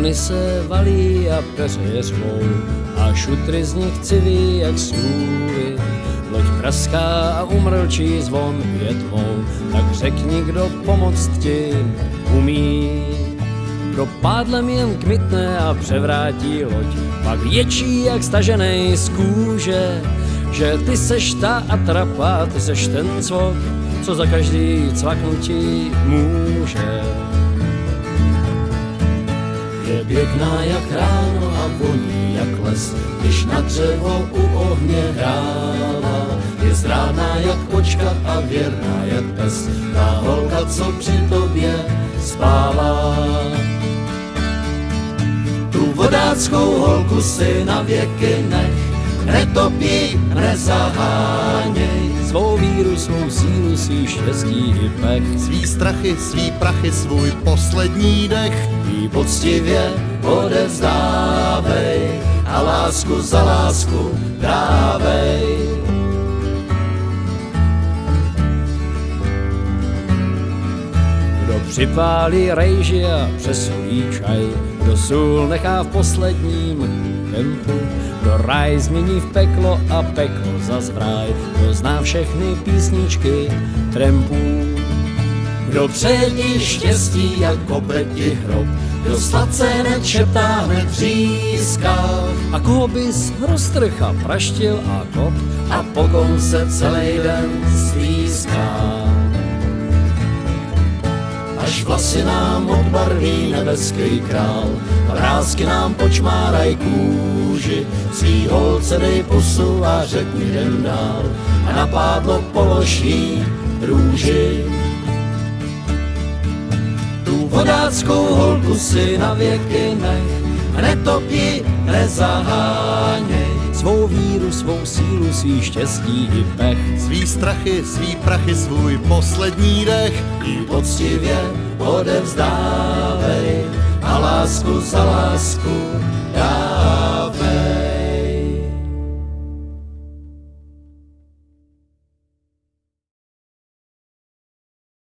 Vlny se valí a peře řvou a šutry z nich civí jak smůly. Loď praská a umrčí zvon je tmou, tak řekni, kdo pomoct ti umí. Kdo pádlem jen kmitne a převrátí loď, pak ječí jak staženej z kůže, že ty seš ta atrapa, ty seš ten cvok, co za každý cvaknutí může. Je pěkná jak ráno a voní jak les, když na dřevo u ohně hrála. Je zrádná jak kočka a věrná jak pes, ta holka, co při tobě spála. Tu vodáckou holku si na věky nech, netopí, nezaháněj. Svou víru, svou sílu, svý štěstí i pech, Svý strachy, svý prachy, svůj poslední dech jí poctivě odevzdávej a lásku za lásku dávej. Kdo připálí rejži a přesolí čaj, kdo sůl nechá v posledním tempu, kdo ráj změní v peklo a peklo zas v ráj, kdo zná všechny písničky trampů. Kdo přeje ti štěstí, jak kope ti hrob, kdo sladce hned šeptá, hned tříská, a koho bys roztrh a praštil a kop, a po kom se celý den stýská. Až vlasy nám odbarví nebeský král, vrásky nám počmáraj kůži, svý holce dej pusu a řekni jdem dál, a na pádlo polož jí růži. Tu vodáckou holku si na věky nech, netopí, nezaháněj. Svou víru, svou sílu, svý štěstí i pech, Svý strachy, svý prachy, svůj poslední dech jí poctivě odevzdávej a lásku za lásku dávej.